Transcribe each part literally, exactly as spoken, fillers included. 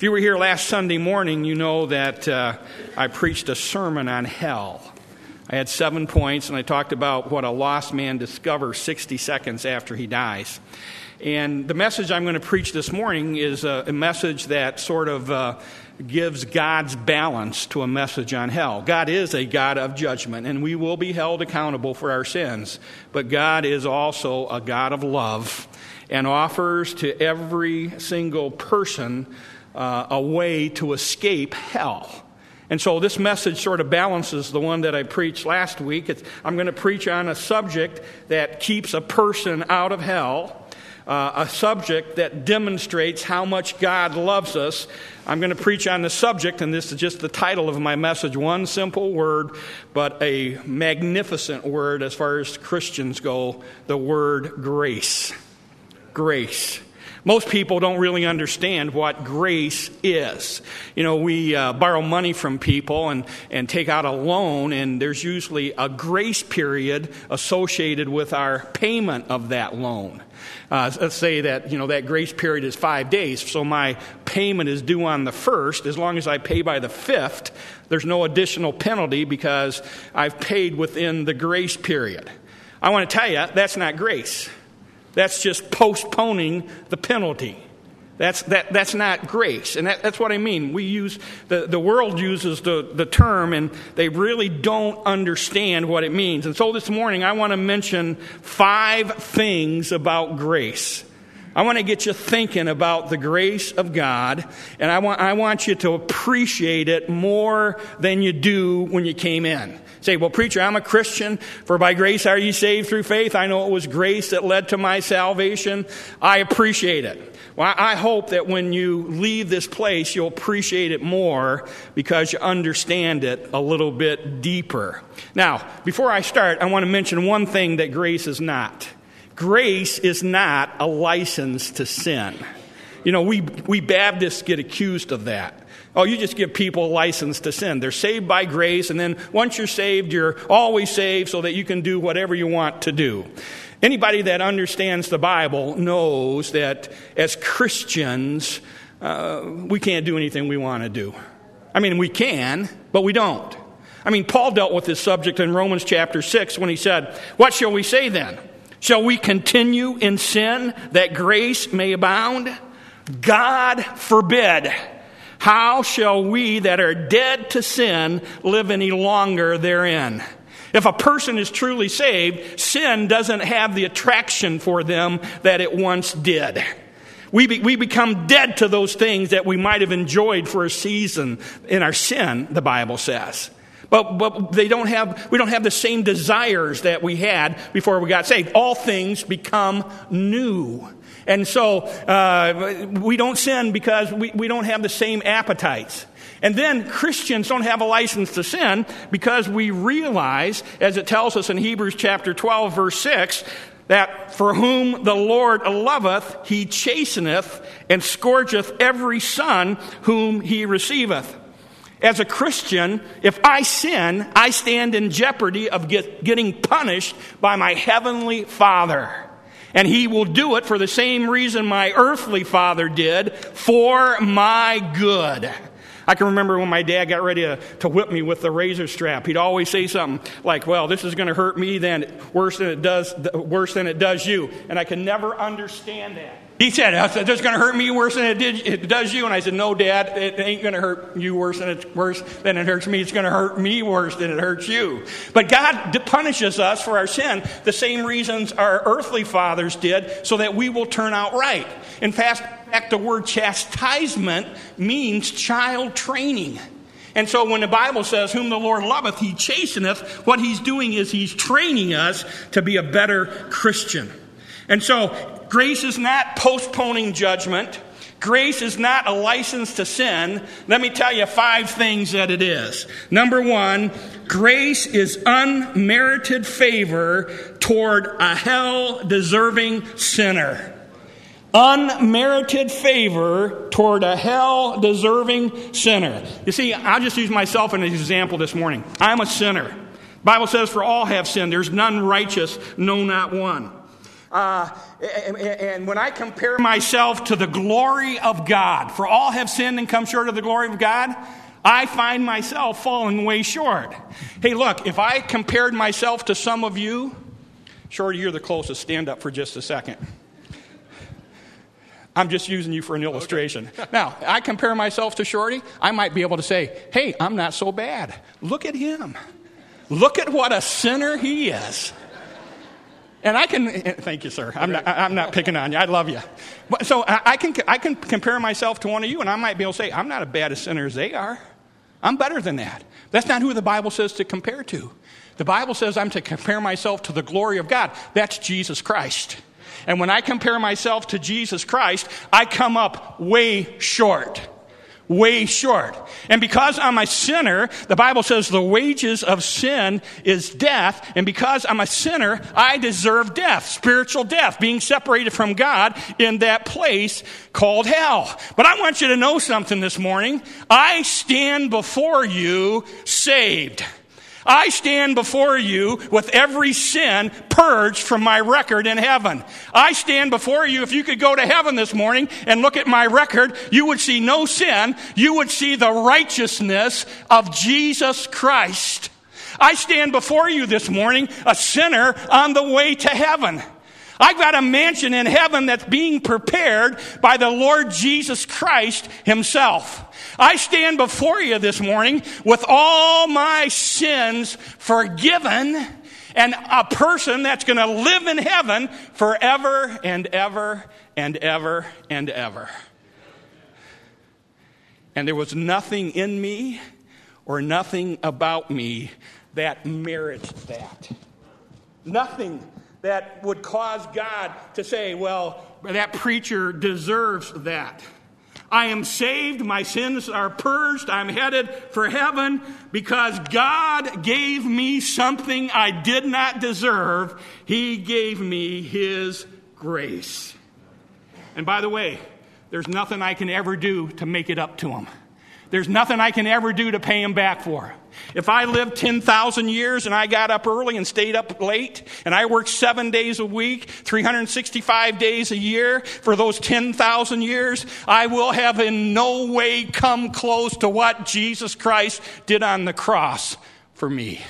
If you were here last Sunday morning, you know that uh, I preached a sermon on hell. I had seven points, and I talked about what a lost man discovers sixty seconds after he dies. And the message I'm going to preach this morning is a, a message that sort of uh, gives God's balance to a message on hell. God is a God of judgment, and we will be held accountable for our sins. But God is also a God of love and offers to every single person uh, a way to escape hell. And so this message sort of balances the one that I preached last week. It's, I'm going to preach on a subject that keeps a person out of hell, uh, a subject that demonstrates how much God loves us. I'm going to preach on the subject, and this is just the title of my message, one simple word, but a magnificent word as far as Christians go, the word grace. Grace. Most people don't really understand what grace is. You know, we uh, borrow money from people and, and take out a loan, and there's usually a grace period associated with our payment of that loan. Uh, let's say that, you know, that grace period is five days, so my payment is due on the first. As long as I pay by the fifth, there's no additional penalty because I've paid within the grace period. I want to tell you, that's not grace. That's just postponing the penalty. That's that. That's not grace, and that, that's what I mean. We use the the world uses the the term, and they really don't understand what it means. And so this morning, I want to mention five things about grace. I want to get you thinking about the grace of God, and I want I want you to appreciate it more than you do when you came in. Say, well, preacher, I'm a Christian, for by grace are ye saved through faith. I know it was grace that led to my salvation. I appreciate it. Well, I hope that when you leave this place, you'll appreciate it more because you understand it a little bit deeper. Now, before I start, I want to mention one thing that grace is not. Grace is not a license to sin. You know, we, we Baptists get accused of that. Oh, you just give people a license to sin. They're saved by grace, and then once you're saved, you're always saved so that you can do whatever you want to do. Anybody that understands the Bible knows that as Christians, uh, we can't do anything we want to do. I mean, we can, but we don't. I mean, Paul dealt with this subject in Romans chapter six when he said, "What shall we say then? Shall we continue in sin that grace may abound? God forbid. How shall we that are dead to sin live any longer therein?" If a person is truly saved, sin doesn't have the attraction for them that it once did. We be, we become dead to those things that we might have enjoyed for a season in our sin, the Bible says. But, but they don't have, we don't have the same desires that we had before we got saved. All things become new. And so uh, we don't sin because we, we don't have the same appetites. And then Christians don't have a license to sin because we realize, as it tells us in Hebrews chapter twelve, verse six, that for whom the Lord loveth, he chasteneth and scourgeth every son whom he receiveth. As a Christian, if I sin, I stand in jeopardy of get, getting punished by my heavenly Father. And he will do it for the same reason my earthly father did, for my good. I can remember when my dad got ready to, to whip me with the razor strap. He'd always say something like, "Well, this is going to hurt me then worse than it does worse than it does you." And I can never understand that. He said, "This is going to hurt me worse than it, did, it does you." And I said, "No, Dad, it ain't going to hurt you worse than it's worse than it hurts me. It's going to hurt me worse than it hurts you." But God punishes us for our sin the same reasons our earthly fathers did, so that we will turn out right. In fact, the word chastisement means child training. And so when the Bible says, "Whom the Lord loveth, he chasteneth," what he's doing is he's training us to be a better Christian. And so grace is not postponing judgment. Grace is not a license to sin. Let me tell you five things that it is. Number one, grace is unmerited favor toward a hell-deserving sinner. Unmerited favor toward a hell-deserving sinner. You see, I'll just use myself as an example this morning. I'm a sinner. The Bible says, "For all have sinned. There's none righteous, no, not one." Uh, and, and when I compare myself to the glory of God, for all have sinned and come short of the glory of God, I find myself falling way short. Hey, look, if I compared myself to some of you, Shorty, you're the closest. Stand up for just a second. I'm just using you for an illustration. Okay. Now, I compare myself to Shorty, I might be able to say, hey, I'm not so bad. Look at him. Look at what a sinner he is. And I can, thank you, sir. I'm not, I'm not picking on you. I love you. But, so I can, I can compare myself to one of you, and I might be able to say, I'm not as bad a sinner as they are. I'm better than that. That's not who the Bible says to compare to. The Bible says I'm to compare myself to the glory of God. That's Jesus Christ. And when I compare myself to Jesus Christ, I come up way short. Way short. And because I'm a sinner, the Bible says the wages of sin is death. And because I'm a sinner, I deserve death, spiritual death, being separated from God in that place called hell. But I want you to know something this morning. I stand before you saved. I stand before you with every sin purged from my record in heaven. I stand before you, if you could go to heaven this morning and look at my record, you would see no sin. You would see the righteousness of Jesus Christ. I stand before you this morning, a sinner on the way to heaven. I've got a mansion in heaven that's being prepared by the Lord Jesus Christ himself. I stand before you this morning with all my sins forgiven and a person that's going to live in heaven forever and ever and ever and ever. And there was nothing in me or nothing about me that merits that. Nothing that would cause God to say, well, that preacher deserves that. I am saved, my sins are purged, I'm headed for heaven because God gave me something I did not deserve. He gave me His grace. And by the way, there's nothing I can ever do to make it up to Him. There's nothing I can ever do to pay Him back for. If I lived ten thousand years and I got up early and stayed up late and I worked seven days a week, three hundred sixty-five days a year for those ten thousand years, I will have in no way come close to what Jesus Christ did on the cross for me.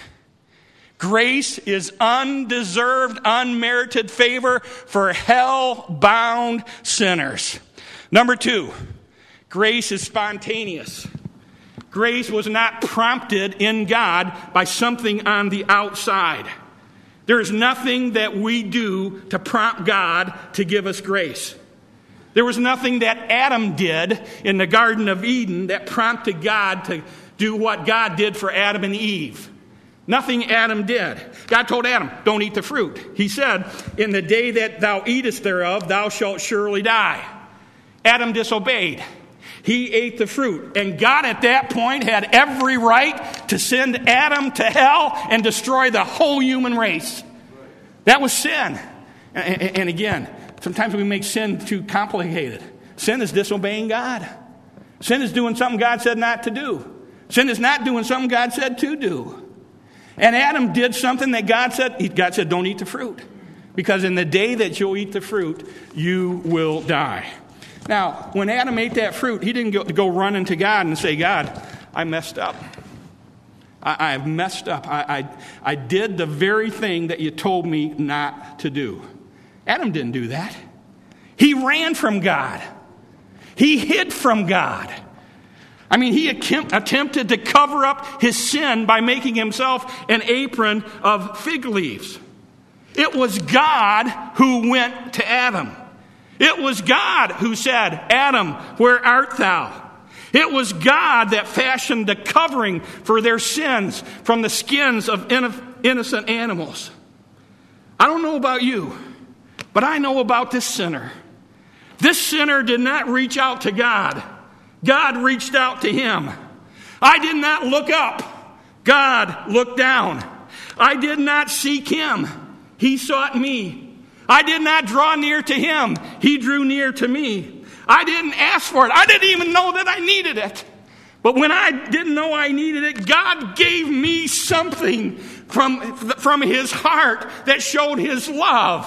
Grace is undeserved, unmerited favor for hell-bound sinners. Number two, grace is spontaneous. Grace was not prompted in God by something on the outside. There is nothing that we do to prompt God to give us grace. There was nothing that Adam did in the Garden of Eden that prompted God to do what God did for Adam and Eve. Nothing Adam did. God told Adam, don't eat the fruit. He said, in the day that thou eatest thereof, thou shalt surely die. Adam disobeyed. He ate the fruit. And God at that point had every right to send Adam to hell and destroy the whole human race. That was sin. And, and again, sometimes we make sin too complicated. Sin is disobeying God. Sin is doing something God said not to do. Sin is not doing something God said to do. And Adam did something that God said, God said, don't eat the fruit. Because in the day that you'll eat the fruit, you will die. Now, when Adam ate that fruit, he didn't go, go running to God and say, God, I messed up. I, I've messed up. I, I, I did the very thing that you told me not to do. Adam didn't do that. He ran from God. He hid from God. I mean, he attempt, attempted to cover up his sin by making himself an apron of fig leaves. It was God who went to Adam. It was God who said, Adam, where art thou? It was God that fashioned the covering for their sins from the skins of innocent animals. I don't know about you, but I know about this sinner. This sinner did not reach out to God. God reached out to him. I did not look up. God looked down. I did not seek him. He sought me. I did not draw near to him. He drew near to me. I didn't ask for it. I didn't even know that I needed it. But when I didn't know I needed it, God gave me something from, from his heart that showed his love.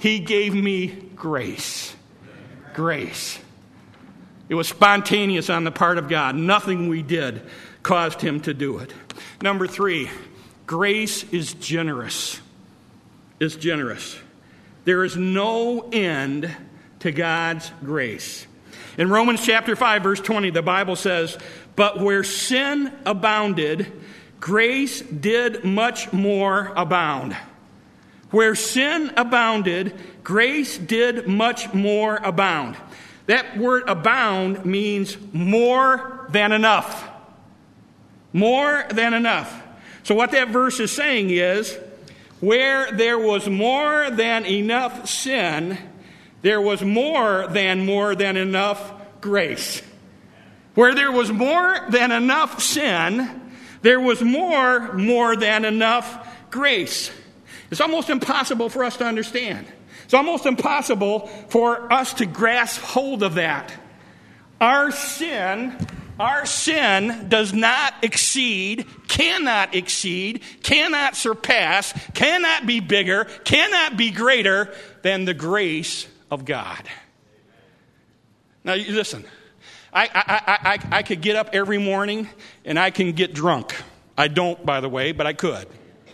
He gave me grace. Grace. It was spontaneous on the part of God. Nothing we did caused him to do it. Number three, grace is generous. Is generous. There is no end to God's grace. In Romans chapter five, verse twenty, the Bible says, "But where sin abounded, grace did much more abound." Where sin abounded, grace did much more abound. That word abound means more than enough. More than enough. So what that verse is saying is, where there was more than enough sin, there was more than more than enough grace. Where there was more than enough sin, there was more, more than enough grace. It's almost impossible for us to understand. It's almost impossible for us to grasp hold of that. Our sin, our sin does not exceed, cannot exceed, cannot surpass, cannot be bigger, cannot be greater than the grace of God. Now, you listen. I, I, I, I could get up every morning and I can get drunk. I don't, by the way, but I could.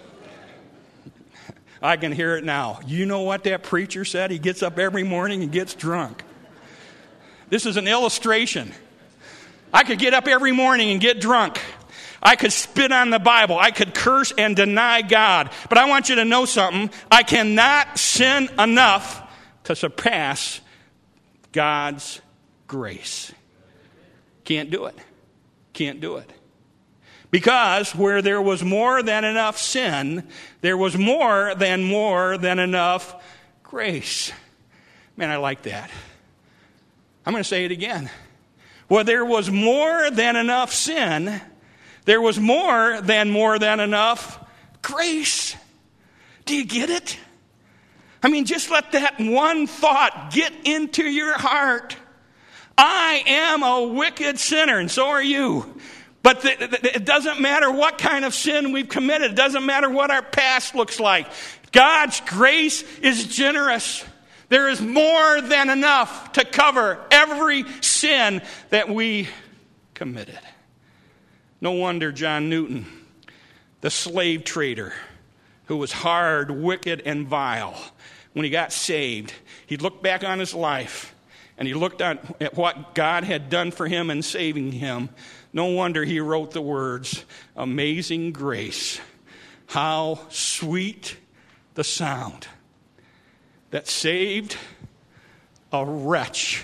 I can hear it now. You know what that preacher said? He gets up every morning and gets drunk. This is an illustration. I could get up every morning and get drunk. I could spit on the Bible. I could curse and deny God. But I want you to know something. I cannot sin enough to surpass God's grace. Can't do it. Can't do it. Because where there was more than enough sin, there was more than more than enough grace. Man, I like that. I'm going to say it again. Where there was more than enough sin, there was more than more than enough grace. Do you get it? I mean, just let that one thought get into your heart. I am a wicked sinner, and so are you. But the, the, it doesn't matter what kind of sin we've committed. It doesn't matter what our past looks like. God's grace is generous. There is more than enough to cover every sin that we committed. No wonder John Newton, the slave trader, who was hard, wicked, and vile, when he got saved, he looked back on his life and he looked at what God had done for him in saving him. No wonder he wrote the words, "Amazing grace, how sweet the sound that saved a wretch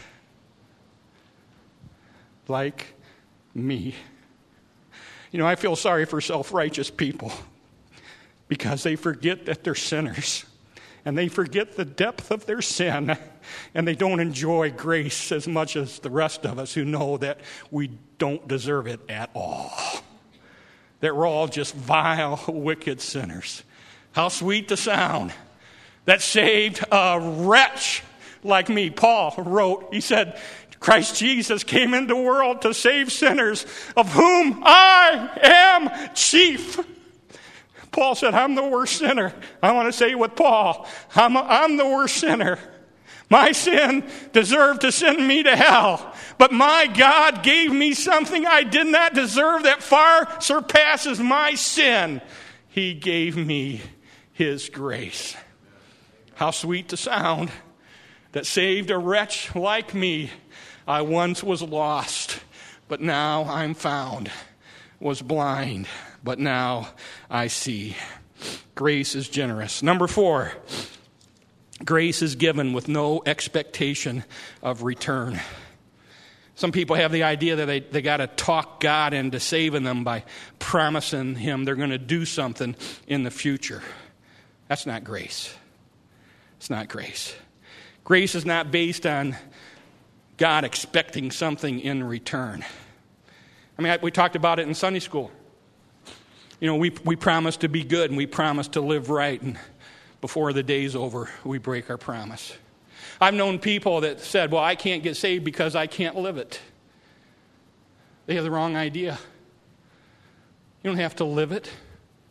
like me." You know, I feel sorry for self-righteous people because they forget that they're sinners and they forget the depth of their sin and they don't enjoy grace as much as the rest of us who know that we don't deserve it at all. That we're all just vile, wicked sinners. How sweet the sound that saved a wretch like me. Paul wrote, he said, Christ Jesus came into the world to save sinners, of whom I am chief. Paul said, I'm the worst sinner. I want to say with Paul, I'm, a, I'm the worst sinner. My sin deserved to send me to hell. But my God gave me something I did not deserve that far surpasses my sin. He gave me his grace. How sweet the sound that saved a wretch like me. I once was lost, but now I'm found. Was blind, but now I see. Grace is generous. Number four, grace is given with no expectation of return. Some people have the idea that they, they got to talk God into saving them by promising him they're going to do something in the future. That's not grace. It's not grace. Grace is not based on God expecting something in return. I mean, we talked about it in Sunday school. You know, we we promise to be good and we promise to live right, and before the day's over, we break our promise. I've known people that said, well, I can't get saved because I can't live it. They have the wrong idea. You don't have to live it.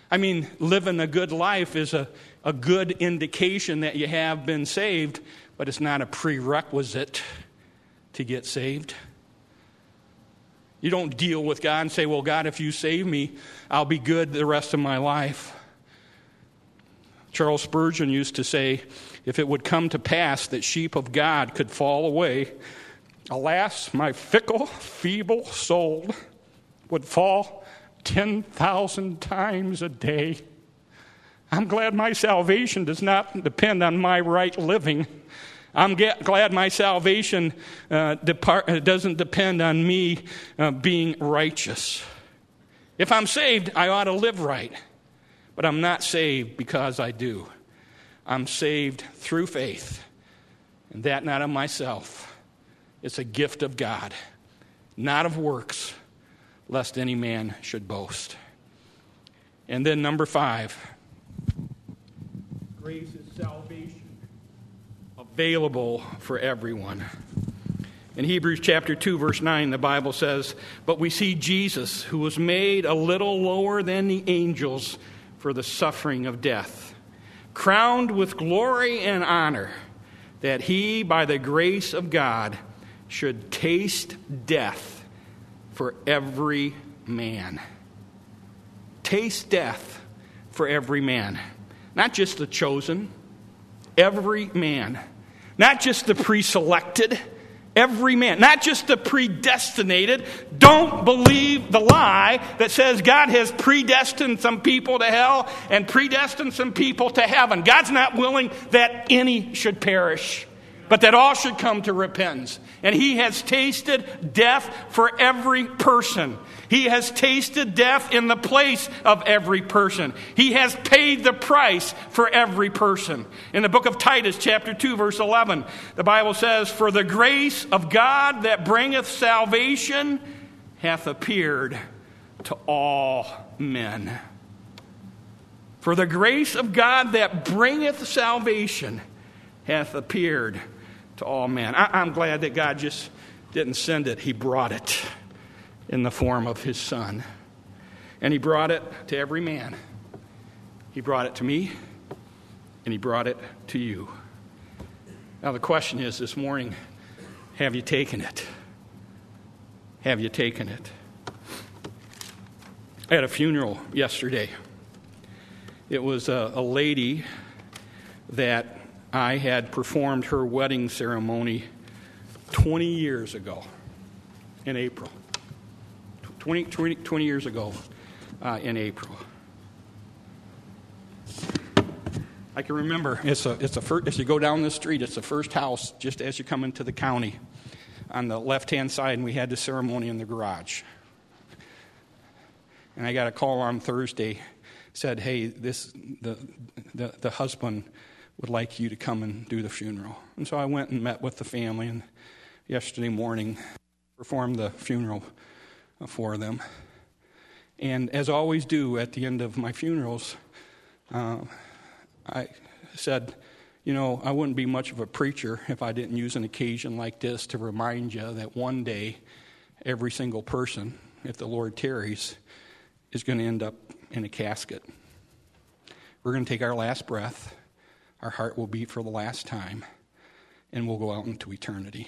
I mean, living a good life is a, a good indication that you have been saved, but it's not a prerequisite to get saved. You don't deal with God and say, well, God, if you save me, I'll be good the rest of my life. Charles Spurgeon used to say, if it would come to pass that sheep of God could fall away, alas, my fickle, feeble soul would fall ten thousand times a day. I'm glad my salvation does not depend on my right living. I'm get, glad my salvation uh, depart, uh, doesn't depend on me uh, being righteous. If I'm saved, I ought to live right. But I'm not saved because I do. I'm saved through faith. And that not of myself. It's a gift of God, not of works, lest any man should boast. And then number five, grace is salvation, available for everyone. In Hebrews chapter two, verse nine, the Bible says, but we see Jesus, who was made a little lower than the angels for the suffering of death, crowned with glory and honor, that he, by the grace of God, should taste death for every man. Taste death for every man. Not just the chosen, every man. Not just the pre-selected, every man. Not just the predestinated. Don't believe the lie that says God has predestined some people to hell and predestined some people to heaven. God's not willing that any should perish, but that all should come to repentance. And he has tasted death for every person. He has tasted death in the place of every person. He has paid the price for every person. In the book of Titus, chapter two, verse eleven, the Bible says, for the grace of God that bringeth salvation hath appeared to all men. For the grace of God that bringeth salvation hath appeared to all men. I, I'm glad that God just didn't send it. He brought it in the form of his Son. And he brought it to every man. He brought it to me, and he brought it to you. Now the question is this morning, have you taken it? Have you taken it? I had a funeral yesterday. It was a, a lady that I had performed her wedding ceremony twenty years ago in April. twenty, twenty, twenty years ago uh, in April. I can remember, it's a, it's a first, as you go down the street, it's the first house just as you come into the county on the left-hand side, and we had the ceremony in the garage. And I got a call on Thursday, said, hey, this the the, the husband would like you to come and do the funeral. And so I went and met with the family, and yesterday morning performed the funeral for them. And as I always do at the end of my funerals, uh, I said, you know, I wouldn't be much of a preacher if I didn't use an occasion like this to remind you that one day every single person, if the Lord tarries, is going to end up in a casket. We're going to take our last breath. Our heart will beat for the last time, and we'll go out into eternity.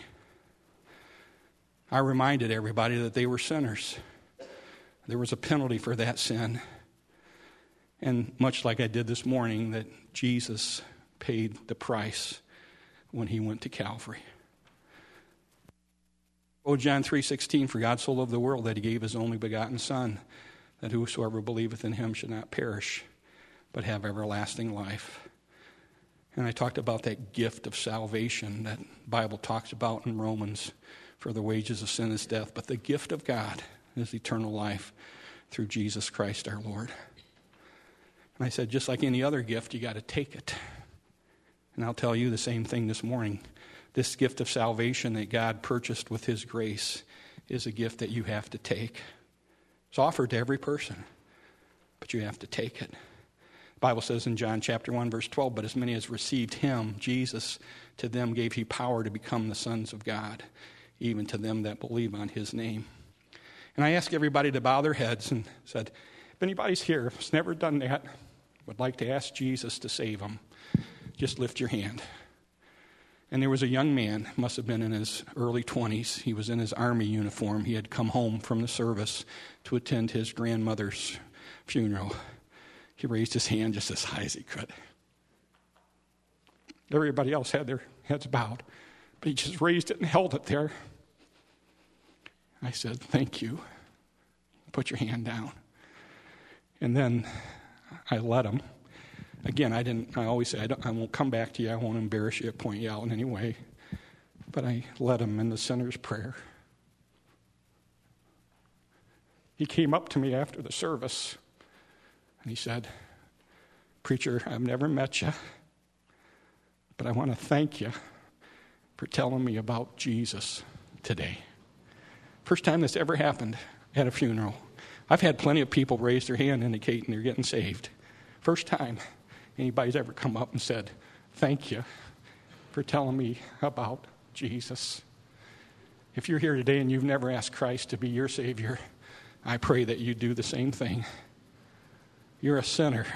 I reminded everybody that they were sinners. There was a penalty for that sin. And much like I did this morning, that Jesus paid the price when he went to Calvary. Oh, John three sixteen, for God so loved the world that he gave his only begotten Son, that whosoever believeth in him should not perish, but have everlasting life. And I talked about that gift of salvation that the Bible talks about in Romans. For the wages of sin is death, but the gift of God is eternal life through Jesus Christ our Lord. And I said, just like any other gift, you got to take it. And I'll tell you the same thing this morning. This gift of salvation that God purchased with his grace is a gift that you have to take. It's offered to every person, but you have to take it. The Bible says in John chapter one, verse twelve, but as many as received him, Jesus, to them gave he power to become the sons of God, even to them that believe on his name. And I asked everybody to bow their heads and said, If anybody's here who's never done that, would like to ask Jesus to save them, just lift your hand. And there was a young man, must have been in his early twenties. He was in his army uniform. He had come home from the service to attend his grandmother's funeral. He raised his hand just as high as he could. Everybody else had their heads bowed, but he just raised it and held it there. I said, thank you. Put your hand down. And then I let him. Again, I didn't. I always say, I, don't, I won't come back to you. I won't embarrass you, point you out in any way. But I led him in the sinner's prayer. He came up to me after the service, and he said, preacher, I've never met you, but I want to thank you for telling me about Jesus today. First time this ever happened at a funeral. I've had plenty of people raise their hand indicating they're getting saved. First time anybody's ever come up and said, thank you for telling me about Jesus. If you're here today and you've never asked Christ to be your Savior, I pray that you do the same thing. You're a sinner.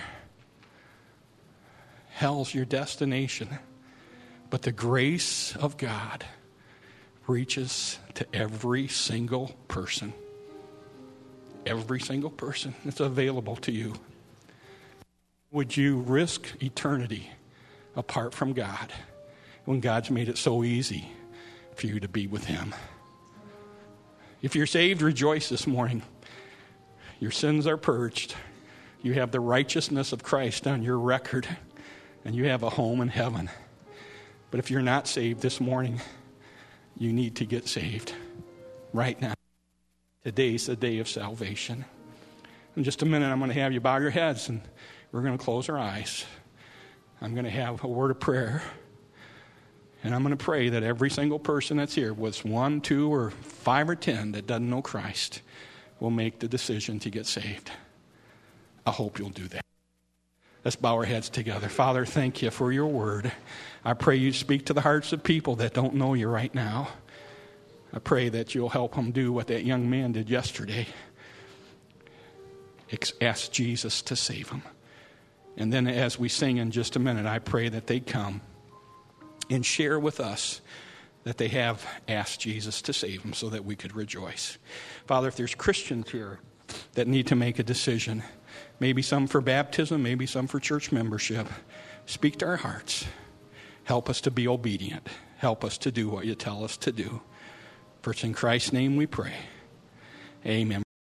Hell's your destination. But the grace of God reaches to every single person. Every single person. It's available to you. Would you risk eternity apart from God when God's made it so easy for you to be with Him? If you're saved, rejoice this morning. Your sins are purged. You have the righteousness of Christ on your record, and you have a home in heaven. But if you're not saved this morning, you need to get saved right now. Today's the day of salvation. In just a minute, I'm going to have you bow your heads, and we're going to close our eyes. I'm going to have a word of prayer. And I'm going to pray that every single person that's here, whether it's one, two, or five or ten that doesn't know Christ, will make the decision to get saved. I hope you'll do that. Let's bow our heads together. Father, thank you for your word. I pray you speak to the hearts of people that don't know you right now. I pray that you'll help them do what that young man did yesterday. Ask Jesus to save them. And then as we sing in just a minute, I pray that they come and share with us that they have asked Jesus to save them so that we could rejoice. Father, if there's Christians here that need to make a decision, maybe some for baptism, maybe some for church membership, speak to our hearts. Help us to be obedient. Help us to do what you tell us to do. For it's in Christ's name we pray. Amen.